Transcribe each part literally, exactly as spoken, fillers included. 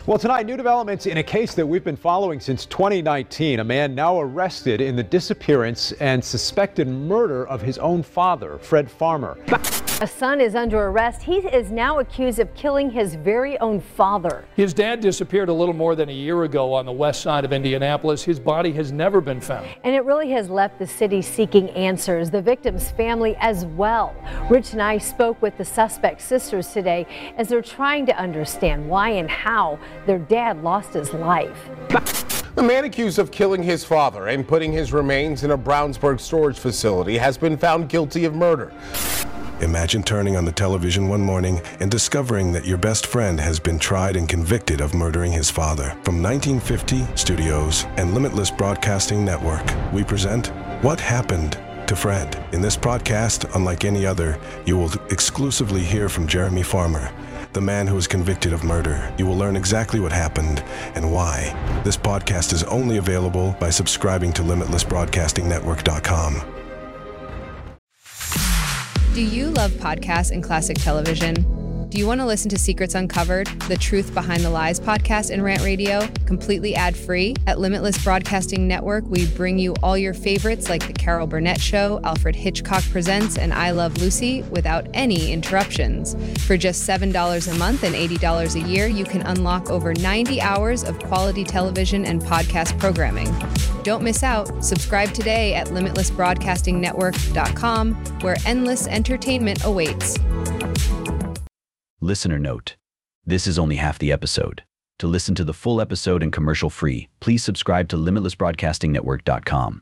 Well, tonight, new developments in a case that we've been following since twenty nineteen. A man now arrested in the disappearance and suspected murder of his own father, Fred Farmer. A son is under arrest. He is now accused of killing his very own father. His dad disappeared a little more than a year ago on the west side of Indianapolis. His body has never been found. And it really has left the city seeking answers, the victim's family as well. Rich and I spoke with the suspect sisters today as they're trying to understand why and how their dad lost his life. The man accused of killing his father and putting his remains in a Brownsburg storage facility has been found guilty of murder. Imagine turning on the television one morning and discovering that your best friend has been tried and convicted of murdering his father. From nineteen fifty Studios and Limitless Broadcasting Network, we present What Happened to Fred. In this podcast, unlike any other, you will exclusively hear from Jeremy Farmer, the man who was convicted of murder. You will learn exactly what happened and why. This podcast is only available by subscribing to limitless broadcasting network dot com. Do you love podcasts and classic television? Do you want to listen to Secrets Uncovered, the Truth Behind the Lies podcast and Rant Radio, completely ad-free? At Limitless Broadcasting Network, we bring you all your favorites like The Carol Burnett Show, Alfred Hitchcock Presents, and I Love Lucy without any interruptions. For just seven dollars a month and eighty dollars a year, you can unlock over ninety hours of quality television and podcast programming. Don't miss out. Subscribe today at limitless broadcasting network dot com, where endless entertainment awaits. Listener note: this is only half the episode. To listen to the full episode and commercial-free, please subscribe to limitless broadcasting network dot com.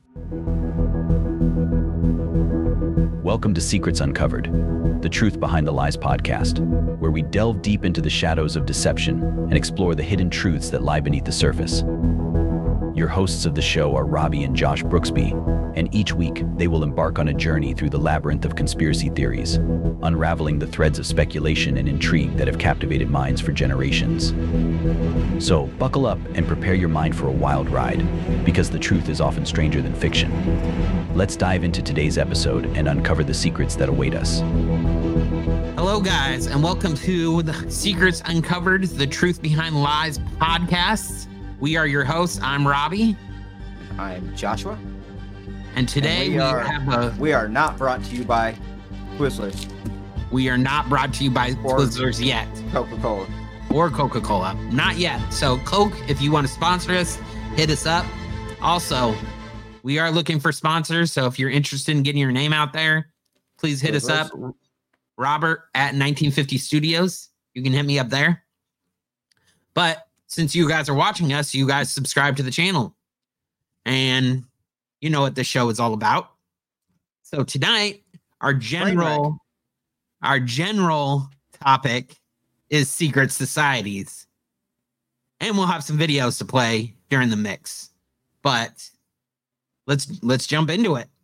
Welcome to Secrets Uncovered, the Truth Behind the Lies podcast, where we delve deep into the shadows of deception and explore the hidden truths that lie beneath the surface. Your hosts of the show are Robbie and Josh Brooksby, and each week they will embark on a journey through the labyrinth of conspiracy theories, unraveling the threads of speculation and intrigue that have captivated minds for generations. So buckle up and prepare your mind for a wild ride, because the truth is often stranger than fiction. Let's dive into today's episode and uncover the secrets that await us. Hello, guys, and welcome to the Secrets Uncovered, the Truth Behind Lies podcast. We are your hosts. I'm Robbie. I'm Joshua. And today and we, we are, have a... We are not brought to you by Twizzlers. We are not brought to you by or Twizzlers yet. Coca-Cola. Or Coca-Cola. Not yet. So, Coke, if you want to sponsor us, hit us up. Also, we are looking for sponsors. So, if you're interested in getting your name out there, please hit Twizzlers. us up. Robert at nineteen fifty Studios. You can hit me up there. But since you guys are watching us, you guys subscribe to the channel. And you know what this show is all about. So tonight, our general, our general topic is secret societies. And we'll have some videos to play during the mix. But let's let's jump into it.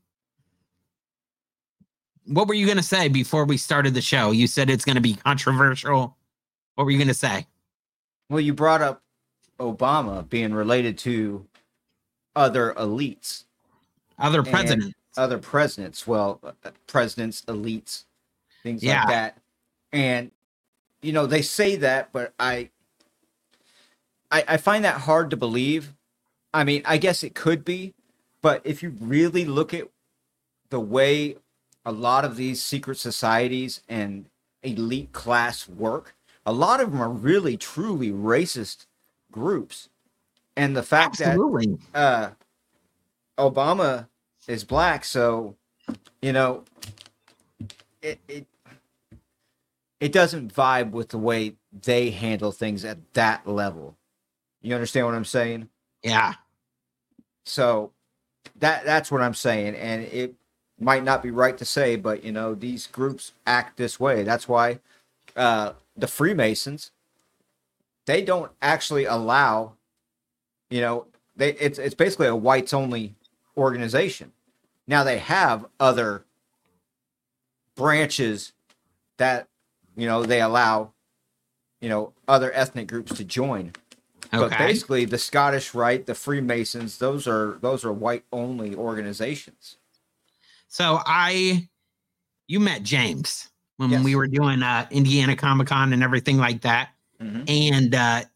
What were you going to say before we started the show? You said it's going to be controversial. What were you going to say? Well, you brought up Obama being related to other elites. Other presidents. Other presidents. Well, uh, presidents, elites, things yeah. like that. And, you know, they say that, but I, I, I find that hard to believe. I mean, I guess it could be, but if you really look at the way a lot of these secret societies and elite class work, a lot of them are really, truly racist groups. And the fact Absolutely. that uh, Obama is black, so, you know, it, it it doesn't vibe with the way they handle things at that level. You understand what I'm saying? Yeah. So that that's what I'm saying. And it might not be right to say, but, you know, these groups act this way. That's why uh, the Freemasons, they don't actually allow, you know, they it's it's basically a whites only organization. Now they have other branches that, you know, they allow, you know, other ethnic groups to join. Okay. But basically the Scottish Rite, the Freemasons, those are those are white only organizations. So I you met James when Yes. we were doing uh Indiana Comic Con and everything like that. Mm-hmm. And uh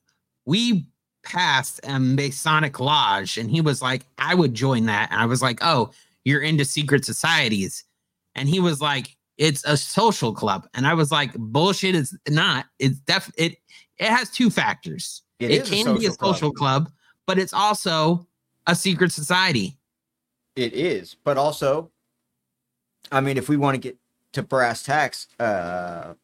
we passed a Masonic lodge, and he was like, I would join that. And I was like, oh, you're into secret societies. And he was like, it's a social club. And I was like, bullshit, it's not. It's def it it has two factors. It, it is can a be a social club. club, but it's also a secret society. It is. But also, I mean, if we want to get to brass tacks, uh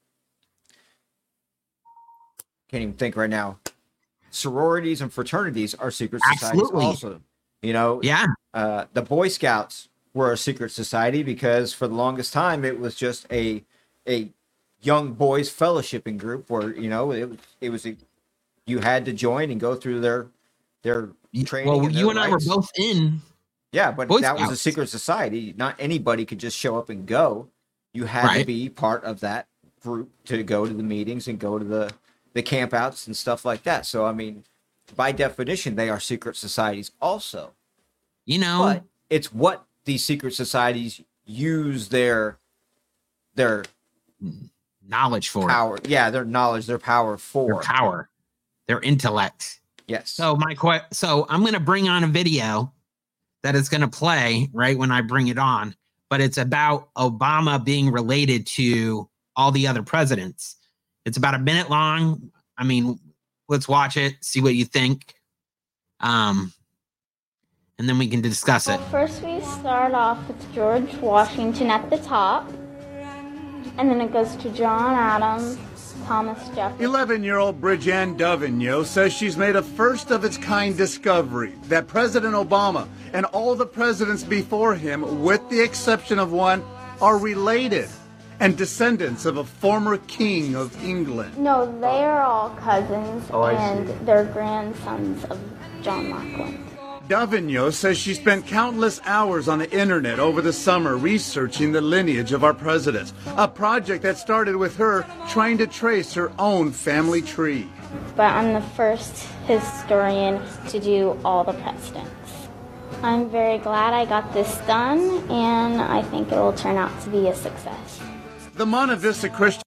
can't even think right now. Sororities and fraternities are secret societies Absolutely. also. You know, Yeah. uh, the Boy Scouts were a secret society because for the longest time it was just a a young boys fellowshipping group where, you know, it was it was a, you had to join and go through their their training. Well, and you their and I rights. were both in. Yeah, but Boy that was a Scouts. secret society. Not anybody could just show up and go. You had to Right. be part of that group to go to the meetings and go to the the campouts and stuff like that. So, I mean, by definition, they are secret societies also. You know, But it's what these secret societies use their their knowledge for it. power. Yeah, their knowledge, their power for. Their power, their intellect. Yes. So my que- so I'm going to bring on a video that is going to play right when I bring it on, but it's about Obama being related to all the other presidents. It's about a minute long. I mean, let's watch it, see what you think. Um, and then we can discuss it. Well, first we start off with George Washington at the top, and then it goes to John Adams, Thomas Jefferson. eleven-year-old Bridget Davigno says she's made a first-of-its-kind discovery that President Obama and all the presidents before him, with the exception of one, are related and descendants of a former king of England. No, they are all cousins, Oh, I and see. they're grandsons of John Lackland. Davigno says she spent countless hours on the internet over the summer researching the lineage of our presidents, a project that started with her trying to trace her own family tree. But I'm the first historian to do all the presidents. I'm very glad I got this done, and I think it will turn out to be a success. The Monte Vista Christian.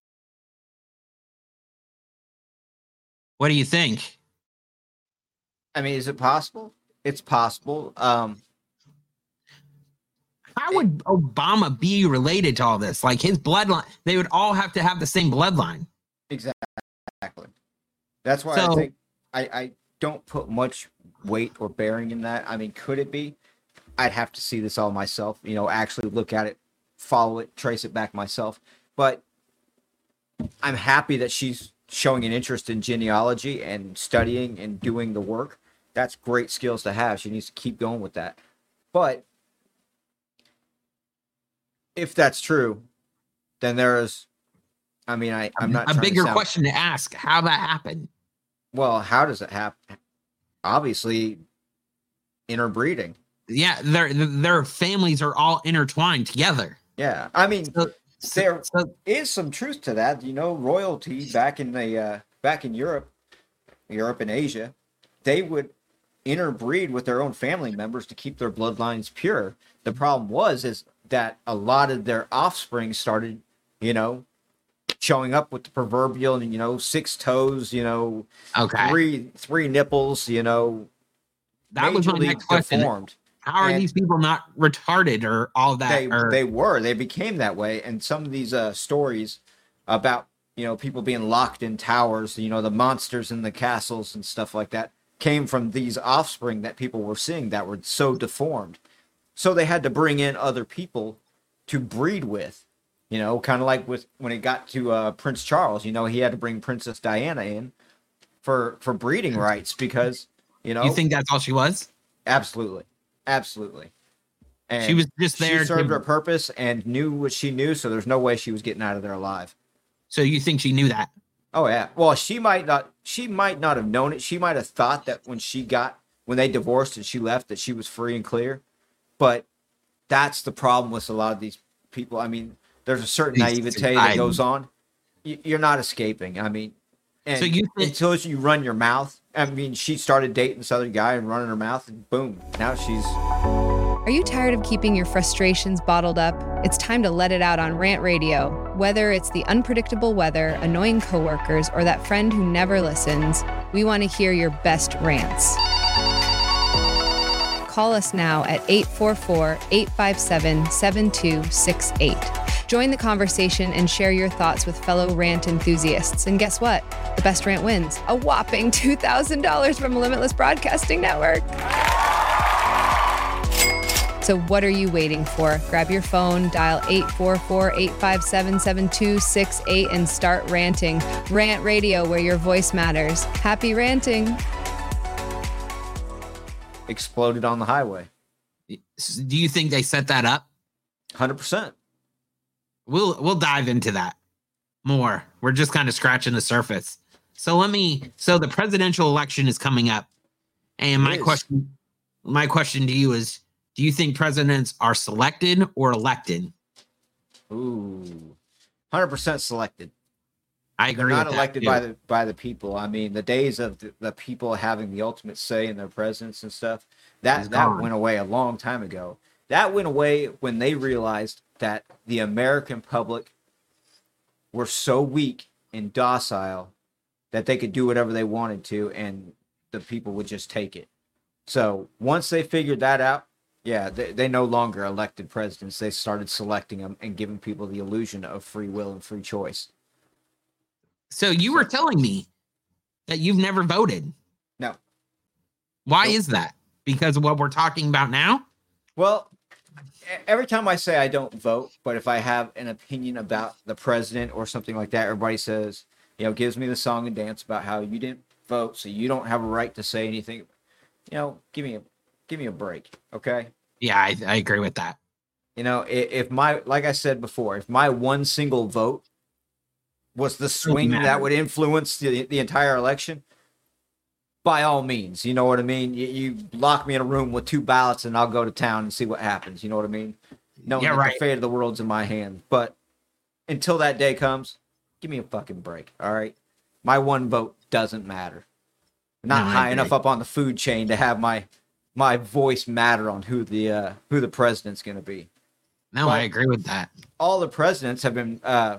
What do you think? I mean, is it possible? It's possible. Um, How would Obama be related to all this? Like his bloodline, they would all have to have the same bloodline. Exactly. That's why So- I think I, I don't put much weight or bearing in that. I mean, could it be? I'd have to see this all myself, you know, actually look at it, follow it, trace it back myself. But I'm happy that she's showing an interest in genealogy and studying and doing the work. That's great skills to have. She needs to keep going with that. But if that's true, then there's, I mean, I, I'm not a trying to bigger sound- question to ask: how that happened? Well, how does it happen? Obviously, interbreeding. Yeah, their their families are all intertwined together. Yeah, I mean, So- there so- is some truth to that. You know, royalty back in the uh, back in Europe, Europe and Asia, they would interbreed with their own family members to keep their bloodlines pure. The problem was is that a lot of their offspring started, you know, showing up with the proverbial, you know, six toes, you know, Okay. three three nipples, you know, That was my majorly next question. deformed. How are And- these people not retarded or all that? they or, they were they became that way, and some of these uh stories about, you know, people being locked in towers, you know, the monsters in the castles and stuff like that, came from these offspring that people were seeing that were so deformed. So they had to bring in other people to breed with, you know, kind of like with when it got to uh Prince Charles, you know, he had to bring Princess Diana in for for breeding rights because, you know, you think that's all she was? absolutely. Absolutely. And She was just there She served to- her purpose and knew what she knew, so there's no way she was getting out of there alive. So you think she knew that? Oh yeah. Well, she might not. She might not have known it. She might have thought that when she got when they divorced and she left that she was free and clear. But that's the problem with a lot of these people. I mean, there's a certain These naivete that society. goes on. Y- You're not escaping. I mean, and So you think- until you run your mouth. I mean, she started dating this other guy and running her mouth, and boom, now she's. Are you tired of keeping your frustrations bottled up? It's time to let it out on Rant Radio. Whether it's the unpredictable weather, annoying coworkers, or that friend who never listens, We want to hear your best rants. Call us now at eight four four, eight five seven, seven two six eight. Join the conversation and share your thoughts with fellow rant enthusiasts. And guess what? The best rant wins a whopping two thousand dollars from Limitless Broadcasting Network. So what are you waiting for? Grab your phone, dial eight four four, eight five seven, seven two six eight and start ranting. Rant Radio, where your voice matters. Happy ranting. Exploded on the highway. Do you think they set that up? one hundred percent. We'll we'll dive into that more. We're just kind of scratching the surface. So let me so the presidential election is coming up. And my question my question to you is, do you think presidents are selected or elected? Ooh. one hundred percent selected. I agree. They're not with elected that, by the by the people. I mean, the days of the, the people having the ultimate say in their presidents and stuff, that It's that gone. went away a long time ago. That went away when they realized that the American public were so weak and docile that they could do whatever they wanted to, and the people would just take it. So once they figured that out, yeah, they, they no longer elected presidents. They started selecting them and giving people the illusion of free will and free choice. So you were telling me that you've never voted. No. Why Nope. is that? Because of what we're talking about now? Well, e- every time I say I don't vote, but if I have an opinion about the president or something like that, everybody says, you know, gives me the song and dance about how you didn't vote, so you don't have a right to say anything. You know, give me a give me a break, okay? Yeah, I, I agree with that. You know, if, if my like I said before, if my one single vote was the swing matter. that would influence the, the entire election, by all means, you know what I mean? You, you lock me in a room with two ballots and I'll go to town and see what happens. You know what I mean? Knowing Yeah, that right. the fate of the world's in my hands. But until that day comes, give me a fucking break, all right? My one vote doesn't matter. I'm not No, I high agree. enough up on the food chain to have my my voice matter on who the uh, who the president's going to be. No, But I agree with that. all the presidents have been uh,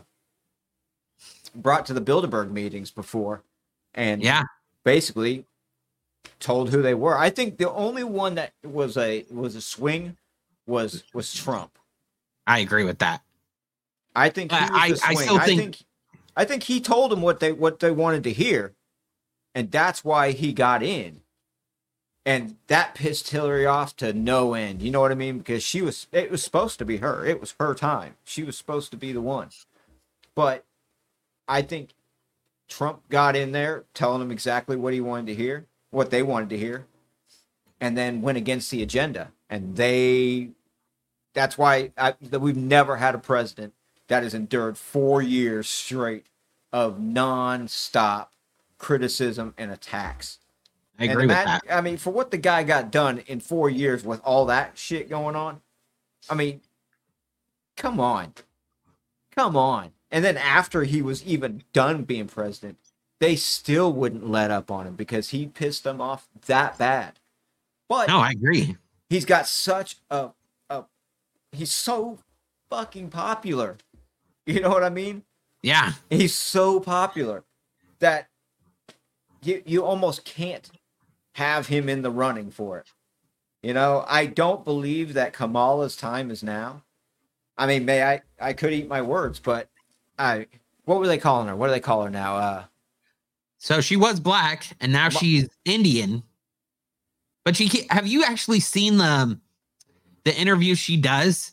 brought to the Bilderberg meetings before, and Yeah. basically told who they were. I think the only one that was a was a swing was was Trump. I agree with that. I think he was I- the I swing. still I think- think I think he told them what they what they wanted to hear, and that's why he got in. And that pissed Hillary off to no end. You know what I mean? Because she was it was supposed to be her. It was her time. She was supposed to be the one. But I think Trump got in there telling them exactly what he wanted to hear, what they wanted to hear, and then went against the agenda. And they that's why I, that we've never had a president that has endured four years straight of non-stop criticism and attacks. I And agree with imagine- that. I mean, for what the guy got done in four years with all that shit going on, I mean, come on. Come on. And then after he was even done being president, they still wouldn't let up on him because he pissed them off that bad. But No, I agree. he's got such a, a he's so fucking popular. You know what I mean? Yeah. He's so popular that you you almost can't have him in the running for it. You know, I don't believe that Kamala's time is now. I mean, may I I could eat my words, but I what were they calling her? What do they call her now? Uh So she was black and now she's Indian. But she ca- have you actually seen the the interview she does?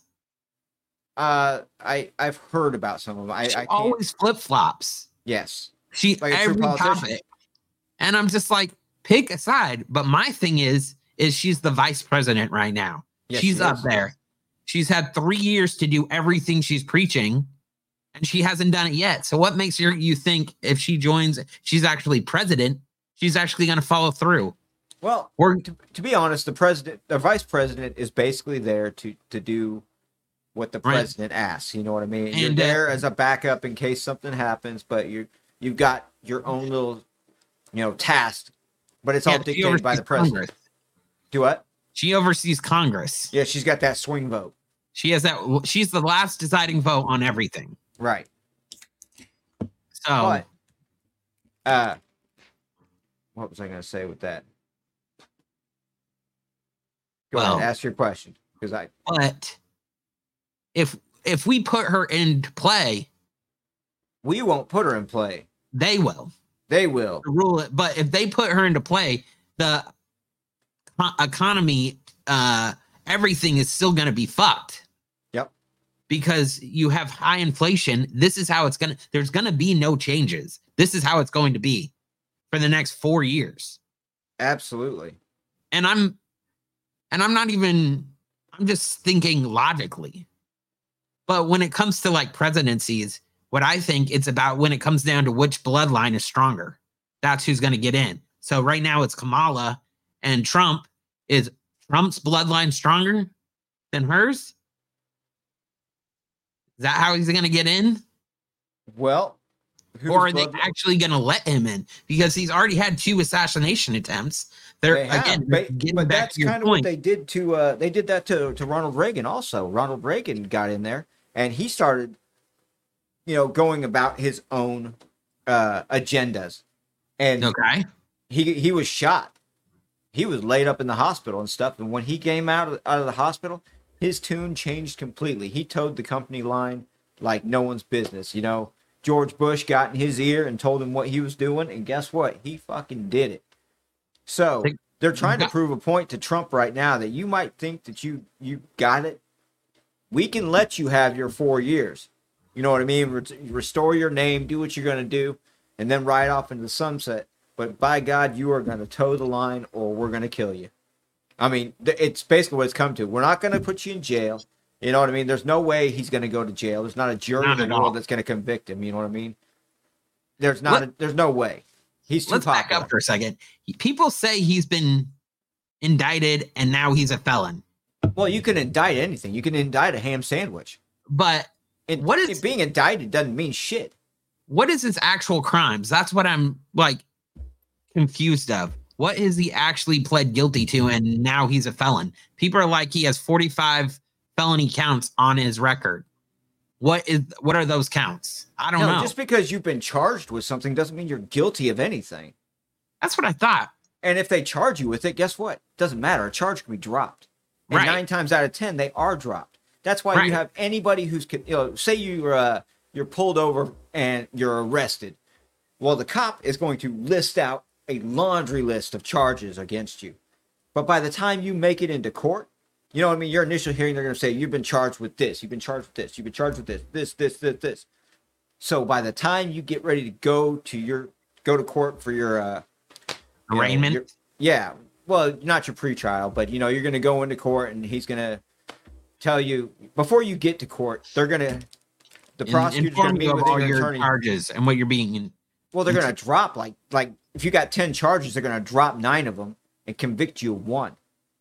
uh I I've heard about some of them. I, She I can't, always flip flops. yes. She Like a true every politician. topic. And I'm just like, pick a side. But my thing is, is she's the vice president right now. Yes, she's she up is. there. She's had three years to do everything she's preaching, and she hasn't done it yet. So what makes you you think if she joins, she's actually president, she's actually going to follow through? Well, Or to, to be honest, the president, the vice president is basically there to to do what the Right. president asks. You know what I mean? You're And, uh, there as a backup in case something happens, but you you've got your own little, you know, task. But it's yeah, all she dictated by oversees the president. Congress. Do what? She oversees Congress. Yeah, she's got that swing vote. She has that. She's the last deciding vote on everything. Right. So But uh, what was I going to say with that? Go Well, ahead, ask your question, because I. But if if we put her into play, we won't put her in play. They will. They will rule it. But if they put her into play, the co- economy, uh, everything is still going to be fucked. Yep. Because you have high inflation. This is how it's going to. There's going to be no changes. This is how it's going to be for the next four years. Absolutely. And I'm. And I'm not even, I'm just thinking logically. But when it comes to like presidencies, what I think it's about when it comes down to which bloodline is stronger, that's who's going to get in. So right now it's Kamala and Trump. Is Trump's bloodline stronger than hers? Is that how he's going to get in? Well, or are they actually going to let him in? Because he's already had two assassination attempts. They're They have, again, but, getting but back that's to your kind of point. what they did to uh, they did that to, to Ronald Reagan also. Ronald Reagan got in there and he started, you know, going about his own uh, agendas. And okay, he he was shot. He was laid up in the hospital and stuff. And when he came out of, out of the hospital, his tune changed completely. He towed the company line like no one's business. You know, George Bush got in his ear and told him what he was doing, and guess what? He fucking did it. So they're trying to prove a point to Trump right now that you might think that you you got it. We can let you have your four years. You know what I mean? Re- restore your name, do what you're going to do, and then ride off into the sunset. But by God, you are going to toe the line or we're going to kill you. I mean, th- it's basically what it's come to. We're not going to put you in jail. You know what I mean? There's no way he's going to go to jail. There's not a jury Not in the at all. world that's going to convict him. You know what I mean? There's not. Let- a, there's no way. He's too Let's back popular. up for a second. People say he's been indicted and now he's a felon. Well, you can indict anything. You can indict a ham sandwich. But And what is being indicted doesn't mean shit. what is his actual crimes? That's what I'm like confused of. What is he actually pled guilty to and now he's a felon? People are like he has forty-five felony counts on his record. What is what are those counts? I don't no, know. just because you've been charged with something doesn't mean you're guilty of anything. That's what I thought. And if they charge you with it, guess what? Doesn't matter. A charge can be dropped. And Right. nine times out of ten, they are dropped. That's why Right. you have anybody who's, con- you know, say you're uh, you're pulled over and you're arrested. Well, the cop is going to list out a laundry list of charges against you. But by the time you make it into court, you know what I mean? Your initial hearing, they're going to say, you've been charged with this, you've been charged with this, you've been charged with this, this, this, this, this. So by the time you get ready to go to your, go to court for your, uh, you know, Arraignment? your- yeah. Well, not your pretrial, but you know, you're going to go into court and he's going to tell you, before you get to court, they're going to, the In- prosecutor's going inform to you meet of with all your your attorney. charges and what you're being in. Well, they're going to drop like, like if you got ten charges, they're going to drop nine of them and convict you of one.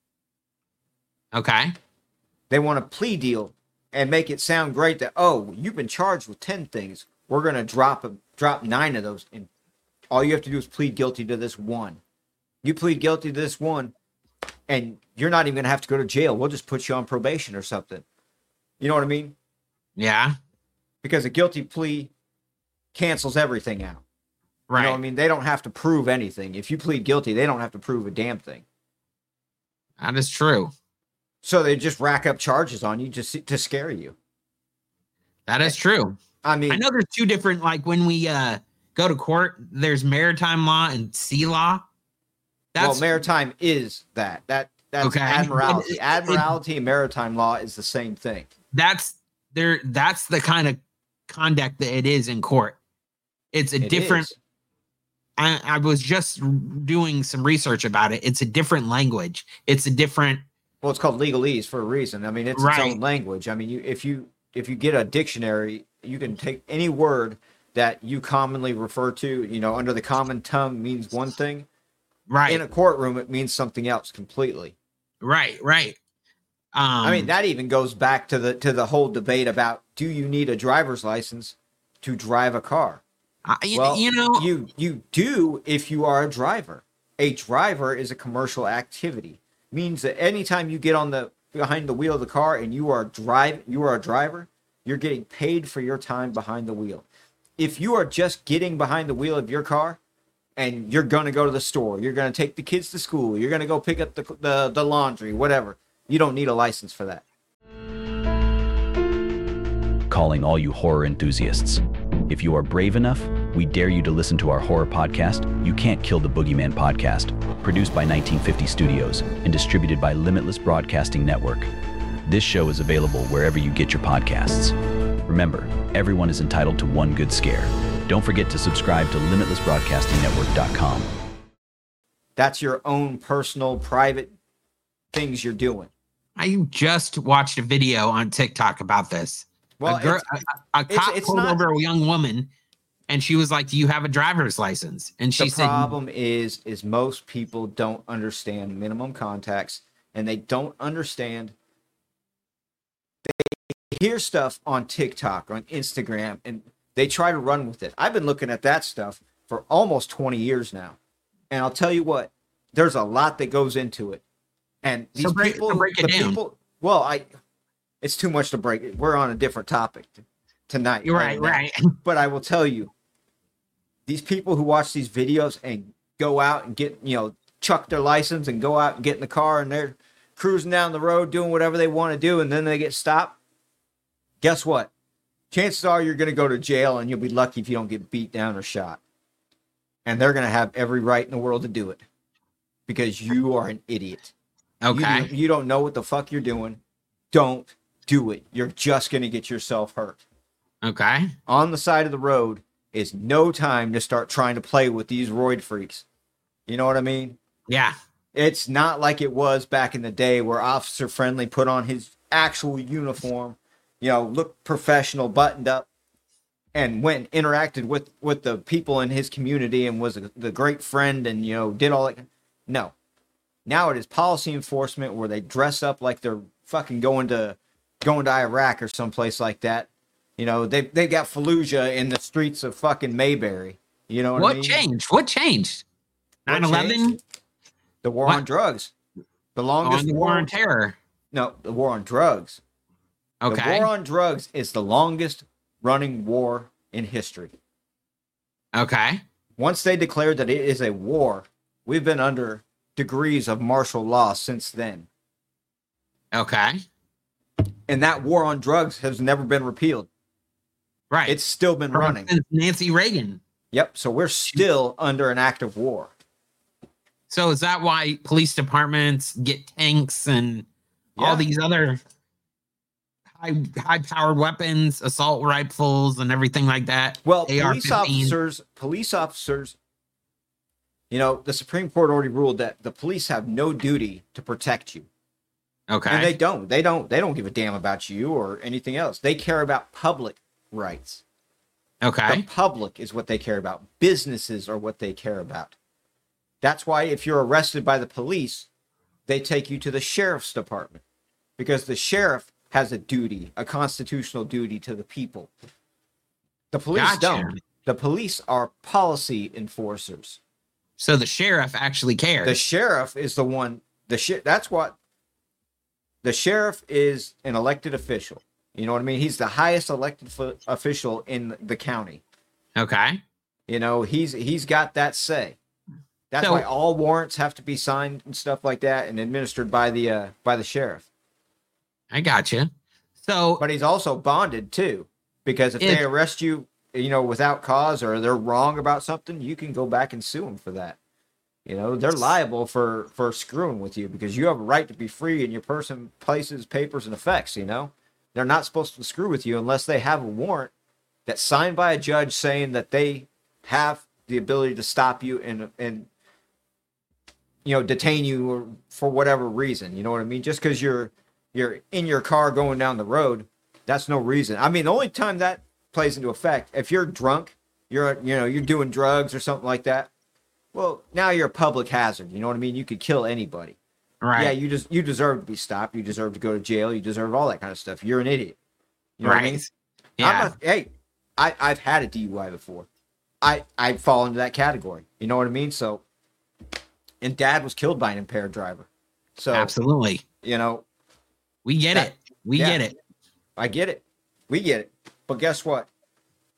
Okay. They want a plea deal and make it sound great that, oh, you've been charged with ten things. We're going to drop a, drop nine of those. And all you have to do is plead guilty to this one. You plead guilty to this one and you're not even going to have to go to jail. We'll just put you on probation or something. You know what I mean? Yeah. Because a guilty plea cancels everything out. Right. You know what I mean? They don't have to prove anything. If you plead guilty, they don't have to prove a damn thing. That is true. So they just rack up charges on you just to scare you. That is true. I mean, I know there's two different, like when we uh, go to court, there's maritime law and sea law. That's well, maritime is that. That that's Okay. admiralty. It- it- admiralty and maritime law is the same thing. that's there. That's the kind of conduct that it is in court. It's a It different. is. I, I was just doing some research about it. It's a different language. It's a different. Well, it's called legalese for a reason. I mean, it's Right. its own language. I mean, you if you if you get a dictionary, you can take any word that you commonly refer to. You know, under the common tongue means one thing. Right. In a courtroom, it means something else completely. Right. Right. Um, I mean, that even goes back to the to the whole debate about do you need a driver's license to drive a car? I, you, Well, you know, you you do if you are a driver. A driver is a commercial activity. Means that anytime you get on the behind the wheel of the car and you are drive you are a driver, you're getting paid for your time behind the wheel. If you are just getting behind the wheel of your car, and you're going to go to the store. You're going to take the kids to school. You're going to go pick up the, the, the laundry, whatever. You don't need a license for that. Calling all you horror enthusiasts. If you are brave enough, we dare you to listen to our horror podcast, You Can't Kill the Boogeyman Podcast, produced by nineteen fifty Studios and distributed by Limitless Broadcasting Network. This show is available wherever you get your podcasts. Remember, everyone is entitled to one good scare. Don't forget to subscribe to limitless broadcasting network dot com. That's your own personal, private things you're doing. I just watched a video on TikTok about this. Well, a, girl, it's, a, a cop it's, it's pulled not, over a young woman, and she was like, "Do you have a driver's license?" And she the said, "The problem is, is most people don't understand minimum contacts, and they don't understand. They hear stuff on TikTok, on Instagram, and they try to run with it. I've been looking at that stuff for almost twenty years now, and I'll tell you what, there's a lot that goes into it. And these so break, people, so break it the down. people, well, I, it's too much to break it. We're on a different topic t- tonight. You're right, right. But I will tell you, these people who watch these videos and go out and get, you know, chuck their license and go out and get in the car and they're cruising down the road doing whatever they want to do, and then they get stopped. Guess what? Chances are you're going to go to jail, and you'll be lucky if you don't get beat down or shot. And they're going to have every right in the world to do it because you are an idiot. Okay. You, you don't know what the fuck you're doing. Don't do it. You're just going to get yourself hurt. Okay. On the side of the road is no time to start trying to play with these roid freaks. You know what I mean? Yeah. It's not like it was back in the day where Officer Friendly put on his actual uniform, you know, looked professional, buttoned up, and went and interacted with, with the people in his community and was a, the great friend and, you know, did all that. No. Now it is policy enforcement where they dress up like they're fucking going to going to Iraq or someplace like that. You know, they they got Fallujah in the streets of fucking Mayberry. You know what, what I mean? changed? What changed? What nine eleven? changed? The war What? on drugs. The longest On the war on terror. No, the war on drugs. Okay. The war on drugs is the longest running war in history. Okay. Once they declared that it is a war, we've been under degrees of martial law since then. Okay. And that war on drugs has never been repealed. Right. It's still been From running. since Nancy Reagan. Yep. So we're still under an active war. So is that why police departments get tanks and Yeah. all these other high high powered weapons, assault rifles, and everything like that? Well, A R police fifteen. officers, police officers, you know, the Supreme Court already ruled that the police have no duty to protect you. Okay. And they don't. They don't. They don't give a damn about you or anything else. They care about public rights. Okay. The public is what they care about. Businesses are what they care about. That's why if you're arrested by the police, they take you to the sheriff's department because the sheriff has a duty, a constitutional duty to the people. The police Gotcha. don't. The police are policy enforcers. So the sheriff actually cares. The sheriff is the one. The sh- That's what. The sheriff is an elected official. You know what I mean? He's the highest elected f- official in the county. Okay. You know, he's he's got that say. That's So- why all warrants have to be signed and stuff like that and administered by the uh, by the sheriff. I got you. So, but he's also bonded too, because if, If- they arrest you, you know, without cause or they're wrong about something, you can go back and sue them for that. You know, they're liable for for screwing with you because you have a right to be free in your person, places, papers, and effects. You know, they're not supposed to screw with you unless they have a warrant that's signed by a judge saying that they have the ability to stop you and and you know detain you or for whatever reason. You know what I mean? Just because you're you're in your car going down the road, that's no reason. I mean, the only time that plays into effect if you're drunk, you're you know you're doing drugs or something like that. Well, now you're a public hazard. You know what I mean? You could kill anybody. right. Yeah, you just you deserve to be stopped. You deserve to go to jail. You deserve all that kind of stuff. You're an idiot. You know right. what I mean? Yeah. I'm not, hey, I I've had a D U I before. I I fall into that category. You know what I mean? So, and Dad was killed by an impaired driver. So Absolutely. you know, We get that- it. We yeah. get it. I get it. We get it. But guess what?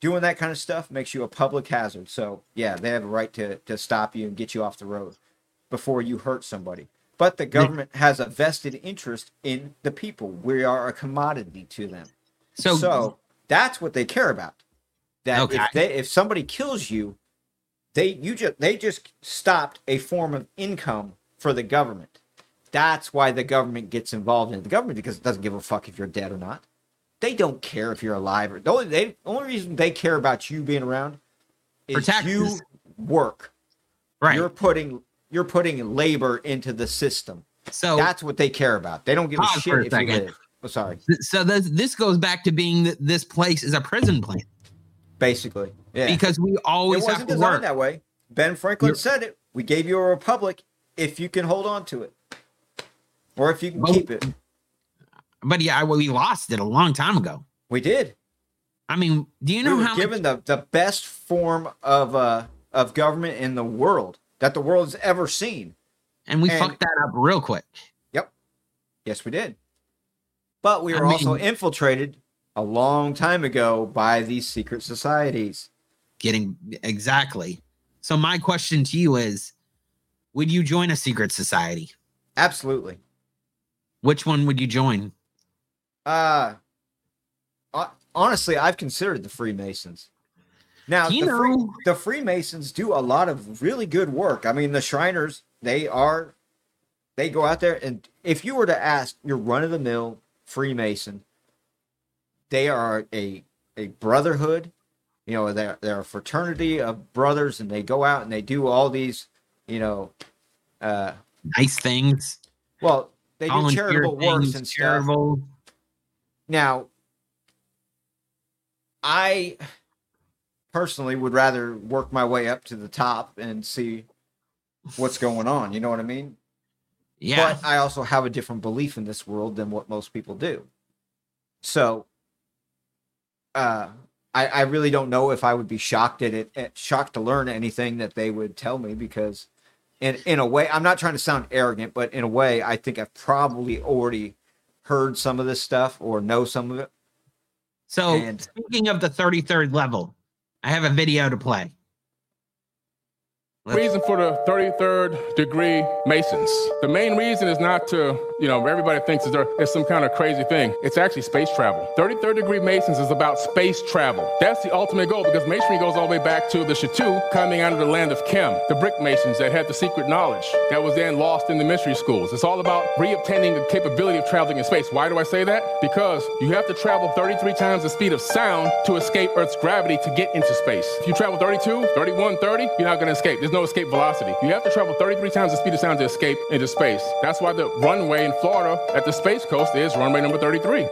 doing that kind of stuff makes you a public hazard. So, yeah, they have a right to, to stop you and get you off the road before you hurt somebody. But the government has a vested interest in the people. We are a commodity to them. So, so that's what they care about. That Okay. if they if somebody kills you, they you just they just stopped a form of income for the government. That's why the government gets involved in it. The government because it doesn't give a fuck if you're dead or not. They don't care if you're alive or the only they the only reason they care about you being around is you work. Right. You're putting you're putting labor into the system. So that's what they care about. They don't give a pause shit for a if second. you live. Oh, sorry. So this, this goes back to being that this place is a prison plant. Basically, yeah. Because we always it wasn't have to designed work. that way. Ben Franklin You're- said it. We gave you a republic if you can hold on to it, or if you can Well, keep it. But yeah, I- we lost it a long time ago. We did. I mean, do you know we were how given much, the, the best form of uh of government in the world that the world has ever seen, and we and- fucked that up real quick. Yep. Yes, we did. But we I were also mean- infiltrated a long time ago by these secret societies. Getting exactly. So my question to you is, would you join a secret society? Absolutely. Which one would you join? Uh, ho- honestly, I've considered the Freemasons. Now, Do you the, Free- know- the Freemasons do a lot of really good work. I mean, the Shriners, they are, they go out there, and if you were to ask your run-of-the-mill Freemason, they are a a brotherhood. You know, they're, they're a fraternity of brothers, and they go out and they do all these, you know, uh, Nice things. well, they do volunteer charitable works things, and stuff. charitable. Now, I personally would rather work my way up to the top and see what's going on. You know what I mean? Yeah. But I also have a different belief in this world than what most people do. So, uh, I, I really don't know if I would be shocked at it, at, shocked to learn anything that they would tell me, because in in a way, I'm not trying to sound arrogant, but in a way, I think I've probably already heard some of this stuff or know some of it. So And- speaking of the thirty-third level, I have a video to play. Reason for the thirty-third degree Masons. The main reason is not to, you know, everybody thinks there is some kind of crazy thing. It's actually space travel. thirty-third degree Masons is about space travel. That's the ultimate goal, because Masonry goes all the way back to the Chateau coming out of the land of Kim, the brick Masons that had the secret knowledge that was then lost in the mystery schools. It's all about reobtaining the capability of traveling in space. Why do I say that? Because you have to travel thirty-three times the speed of sound to escape Earth's gravity to get into space. If you travel thirty-two, thirty-one, thirty, you're not going to escape. There's no escape velocity. You have to travel thirty-three times the speed of sound to escape into space. That's why the runway in Florida at the Space Coast is runway number thirty-three.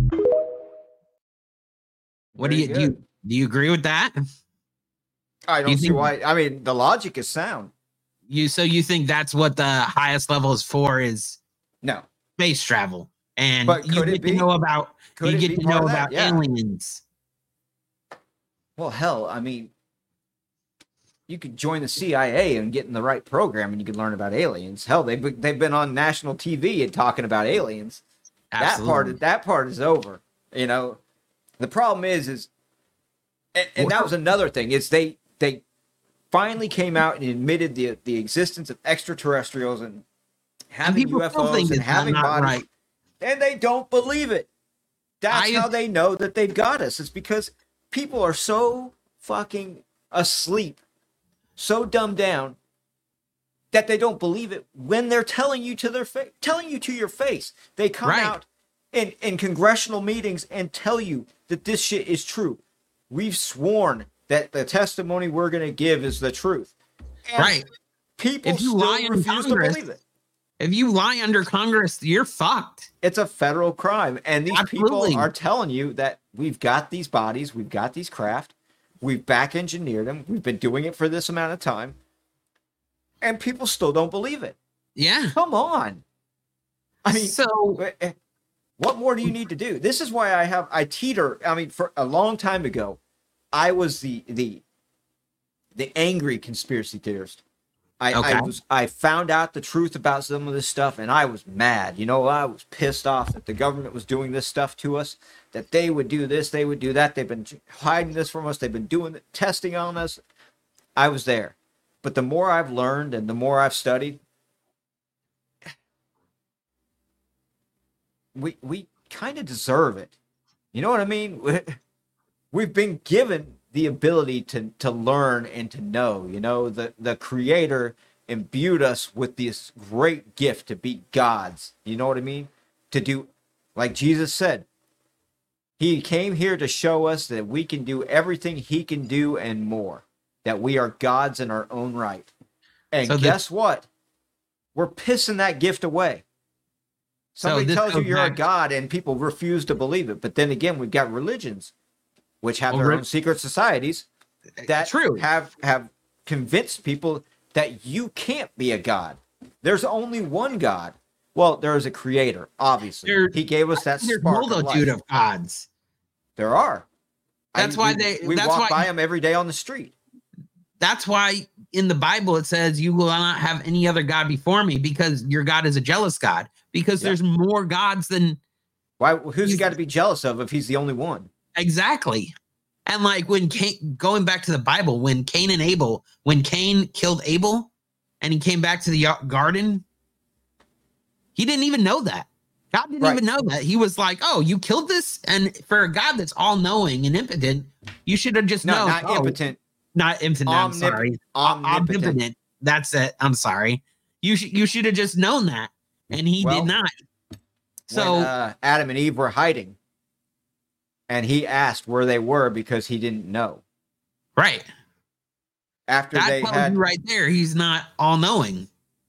What do you, do you do you agree with that? I You don't see think- why. I mean, the logic is sound. You so you think that's what the highest level is for, is No. space travel, and But you could it get to be? know about Could you it get be to part know of that? about Yeah. aliens. Well, hell, I mean, you could join the C I A and get in the right program, and you could learn about aliens. Hell, they've they've been on national T V and talking about aliens. That part, Absolutely. that part is over. You know, the problem is, is, and, and that was another thing. Is they they finally came out and admitted the the existence of extraterrestrials and having people U F still Os think and it's having not bodies, right. and they don't believe it. That's I- how they know that they've got us. It's because people are so fucking asleep, so dumbed down, that they don't believe it when they're telling you to their face, telling you to your face. They come Right. out in, in congressional meetings and tell you that this shit is true. We've sworn that the testimony we're going to give is the truth. And Right. People If you still lie in refuse to Congress- believe it. If you lie under Congress, you're fucked. It's a federal crime. And these Absolutely. people are telling you that we've got these bodies, we've got these craft, we've back engineered them, we've been doing it for this amount of time, and people still don't believe it. Yeah. Come on. I mean, so eh, what more do you need to do? This is why I have I teeter. I mean, for a long time ago, I was the the the angry conspiracy theorist. I, Okay. I was I found out the truth about some of this stuff, and I was mad. You know, I was pissed off that the government was doing this stuff to us, that they would do this, they would do that. They've been hiding this from us. They've been doing testing on us. I was there. But the more I've learned and the more I've studied, we we kind of deserve it. You know what I mean? We've been given the ability to to learn and to know. You know, the the Creator imbued us with this great gift to be gods. You know what I mean? To do, like Jesus said, he came here to show us that we can do everything he can do and more. That we are gods in our own right. And So guess the- what? We're pissing that gift away. Somebody this tells you goes you're a back- god and people refuse to believe it. But then again, we've got religions, which have Well, their re- own secret societies that True. have have convinced people that you can't be a god. There's only one God. Well, there is a creator, obviously. There- he gave us that There's spark of multitude life. of gods. There are. That's I- why we- they- We that's walk why- by them every day on the street. That's why in the Bible it says you will not have any other God before me, because your God is a jealous God, because Yeah. there's more gods than Why? Who's he He's- got to be jealous of if he's the only one? exactly. And like when Cain, going back to the Bible, when Cain and Abel, when Cain killed Abel and he came back to the ya- garden, he didn't even know that. God didn't Right. even know that. He was like, "Oh, you killed this?" And for a God that's all knowing and impotent, you should have just No, known. not oh, impotent. Not impotent. I'm Omnip- sorry. omnipotent. Omnipotent. That's it. I'm sorry. You should you should have just known that, and he Well, did not. So when, uh, Adam and Eve were hiding, and he asked where they were because he didn't know. right, After that they tells had, you right there. He's not all knowing.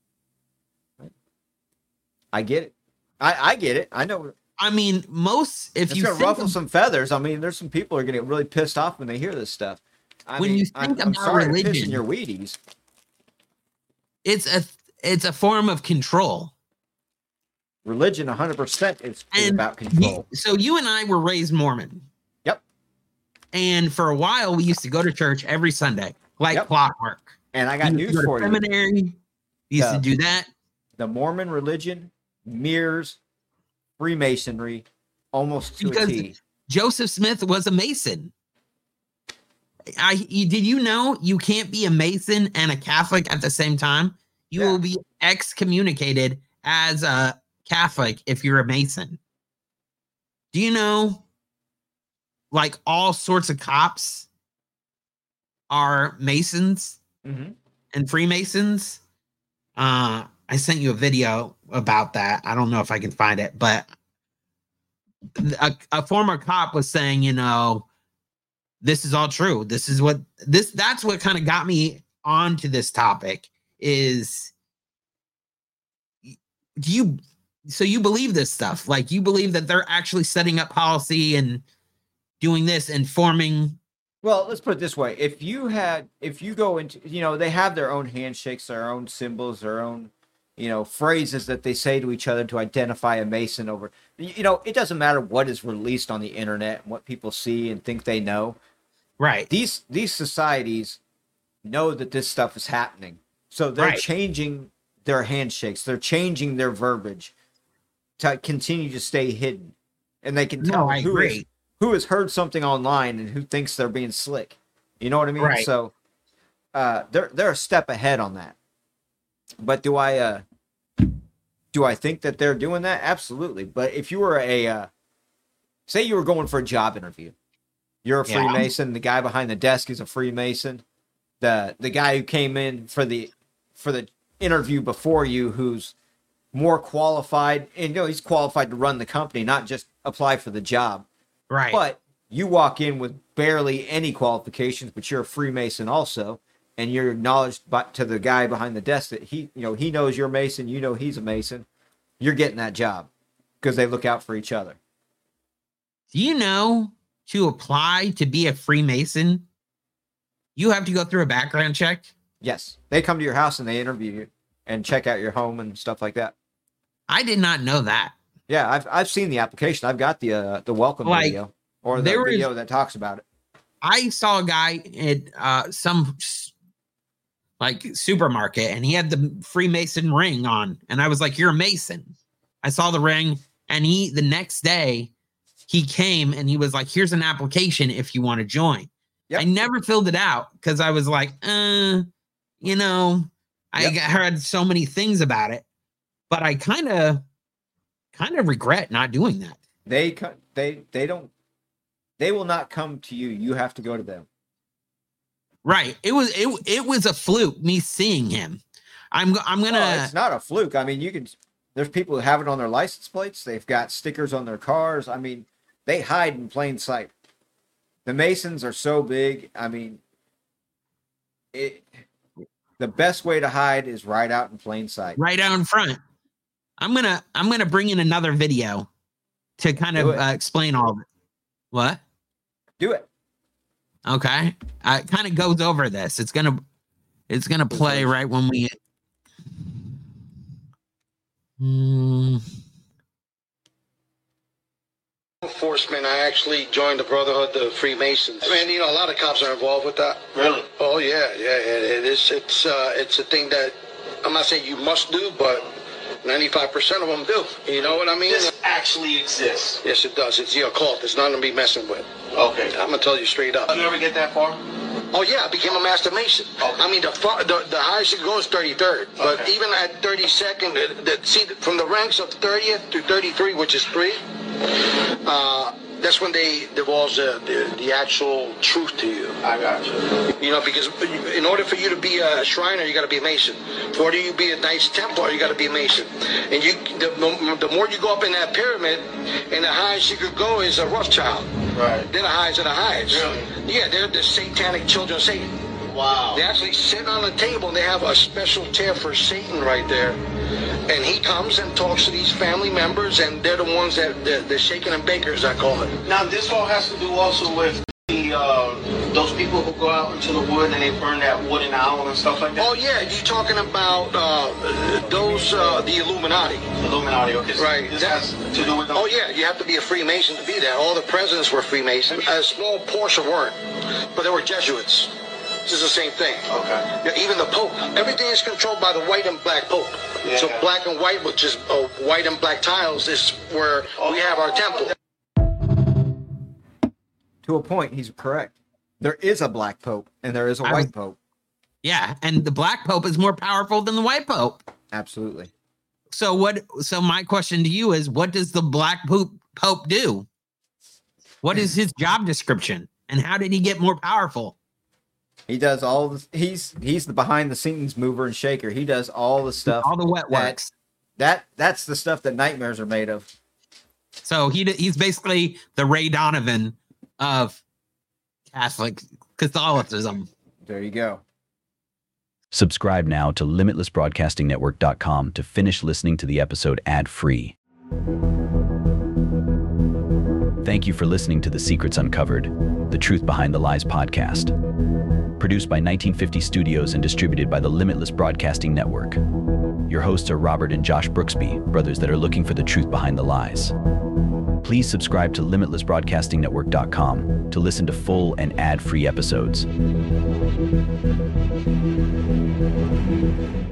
I get it. I, I get it. I know. I mean, most if It's you gonna think ruffle of- some feathers. I mean, there's some people who are gonna get really pissed off when they hear this stuff. I When mean, you I'm, think I'm about sorry to piss in religion- your Wheaties. it's a it's a form of control. Religion, one hundred percent, is, is And about control. You- so you and I were raised Mormon. Yep. And for a while, we used to go to church every Sunday, like Yep. clockwork. And I got We used news to go for to you. seminary. We used Yeah. to do that. The Mormon religion mirrors Freemasonry almost to Because a T. Joseph Smith was a Mason. I you, did you know you can't be a Mason and a Catholic at the same time? You Yeah. will be excommunicated as a Catholic if you're a Mason. Do you know, like all sorts of cops are Masons Mm-hmm. and Freemasons? Uh, I sent you a video about that. I don't know if I can find it, but a, a former cop was saying, you know, this is all true. This is what this that's what kind of got me onto this topic is do you so you believe this stuff? Like you believe that they're actually setting up policy and doing this and forming. Well, let's put it this way. If you had, if you go into, you know, they have their own handshakes, their own symbols, their own, you know, phrases that they say to each other to identify a Mason over, you know, it doesn't matter what is released on the internet and what people see and think they know. Right. These, these societies know that this stuff is happening. So they're Right. changing their handshakes. They're changing their verbiage to continue to stay hidden. And they can No, tell I who is, agree. who has heard something online and who thinks they're being slick. You know what I mean? Right. So uh, they're they're a step ahead on that. But do I uh, do I think that they're doing that? Absolutely. But if you were a uh, say you were going for a job interview, you're a Yeah. Freemason. The guy behind the desk is a Freemason. The the guy who came in for the for the interview before you, who's more qualified, and you know he's qualified to run the company, not just apply for the job. Right. But you walk in with barely any qualifications, but you're a Freemason also, and you're acknowledged by, to the guy behind the desk that he, you know, he knows you're a Mason, you know he's a Mason. You're getting that job because they look out for each other. Do you know to apply to be a Freemason, you have to go through a background check? Yes, they come to your house and they interview you and check out your home and stuff like that. I did not know that. Yeah, I've I've seen the application. I've got the uh, the welcome Like, video or the there was- video that talks about it. I saw a guy at uh, some like supermarket, and he had the Freemason ring on, and I was like, "You're a Mason." I saw the ring, and he the next day he came and he was like, "Here's an application if you want to join." Yep. I never filled it out because I was like, uh, you know, I yep. heard so many things about it, but I kind of, kind of regret not doing that. They they they don't. They will not come to you. You have to go to them. Right. It was it it was a fluke. Me seeing him. I'm I'm gonna. Oh, it's not a fluke. I mean, you can. There's people who have it on their license plates. They've got stickers on their cars. I mean, they hide in plain sight. The Masons are so big. I mean, it. The best way to hide is right out in plain sight. Right out in front. I'm gonna I'm gonna bring in another video to kind of uh, explain all of it. What? Do it. Okay. Uh, it kind of goes over this. It's gonna it's gonna play right when we. Hmm. Enforcement, I actually joined the Brotherhood of Freemasons. Man, you know, a lot of cops are involved with that. Really? Oh yeah, yeah. It, it is. It's uh, it's a thing that I'm not saying you must do, but ninety-five percent of them do. You know what I mean? This actually exists. Yes, it does. It's the occult. It's nothing to be messing with. Okay. I'm gonna tell you straight up. Did you ever get that far? Oh yeah, I became a master mason. Okay. I mean, the, far, the the highest you go is thirty-third, but okay. even at thirty-second, the, the, see from the ranks of thirtieth to thirty-three, which is three. Uh, that's when they divulge the, the, the actual truth to you. I got you. You know, because in order for you to be a Shriner, you got to be a Mason. In order you be a Knights Templar, you got to be a Mason. And you, the, the more you go up in that pyramid, and the highest you could go is a Rothschild. Right. They're the highest of the highest. Really? Yeah, they're the satanic children of Satan. Wow. They actually sit on the table, and they have a special chair for Satan right there. And he comes and talks to these family members, and they're the ones that, the, the shaking and bakers, I call it. Now, this all has to do also with the uh, those people who go out into the wood and they burn that wooden owl and stuff like that? Oh, yeah. You're talking about uh, those, uh, the Illuminati. Illuminati, okay. So right. This that, has to do with them? Oh, yeah. You have to be a Freemason to be that. All the presidents were Freemasons. A small portion weren't, but they were Jesuits. This is the same thing. Okay. Yeah, even the Pope. Everything is controlled by the white and black Pope. Yeah. So black and white, which is uh, white and black tiles, is where oh. we have our temple. To a point, he's correct. There is a black Pope and there is a white was, Pope. Yeah, and the black Pope is more powerful than the white Pope. Absolutely. So what? So my question to you is, what does the black Pope Pope do? What is his job description, and how did he get more powerful? He does all the, he's he's the behind the scenes mover and shaker. He does all the stuff, all the wet works. That, that that's the stuff that nightmares are made of. So he he's basically the Ray Donovan of Catholic Catholicism. There you go. Subscribe now to limitless broadcasting network dot com to finish listening to the episode ad-free. Thank you for listening to The Secrets Uncovered, the Truth Behind the Lies podcast. Produced by nineteen fifty Studios and distributed by the Limitless Broadcasting Network. Your hosts are Robert and Josh Brooksby, brothers that are looking for the truth behind the lies. Please subscribe to limitless broadcasting network dot com to listen to full and ad-free episodes.